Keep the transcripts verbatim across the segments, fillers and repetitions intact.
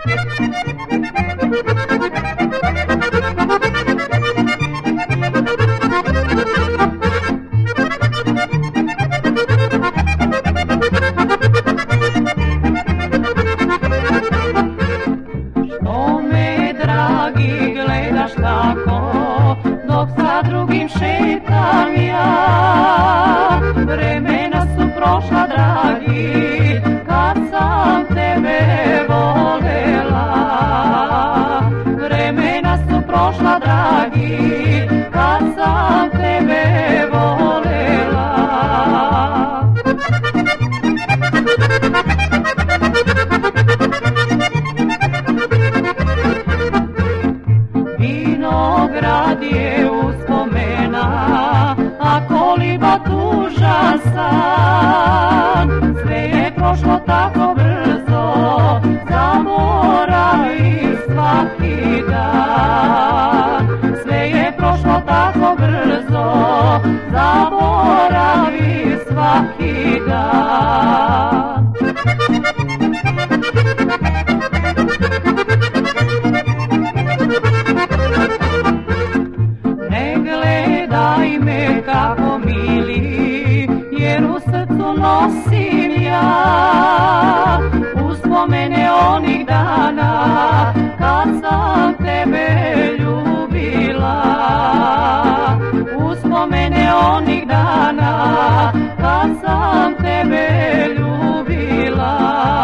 Što me, dragi, gledaš tako, dok sa drugim šetam ja? Vremena su prošla, dragi, kad sam tebe volela. Vremena su prošla, dragi, kad sam tebe volela. Vinograd je uspomena, a koliba tužan san. Sve je prošlo tako brzo, zaboravi svaki dan. Sve je prošlo tako brzo, zaboravi svaki dan. Ne gledaj me kako mili, jer u srcu nosim ja uspomene onih dana kad sam tebe ljubila. Uspomene onih dana kad sam tebe ljubila.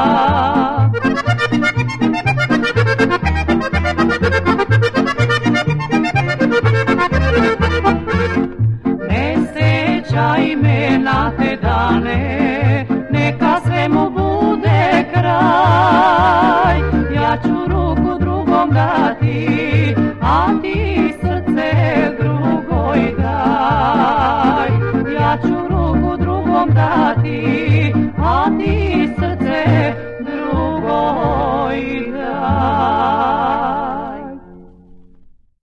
Ne sećaj me na te dane, neka svemu bude kraj. Ja ću ruku drugom dati, a ti srce drugoj daj. Ja ću ruku drugom dati, a ti srce